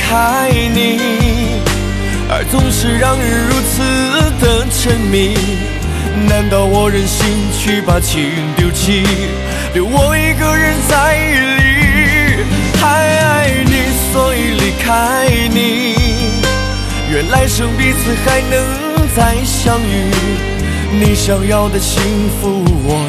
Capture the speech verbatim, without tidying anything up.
开你，爱总是让人如此的沉迷。难道我忍心去把情丢弃，留我一个人在雨里？还爱你，所以离开你。愿来生彼此还能再相遇。你想要的幸福，我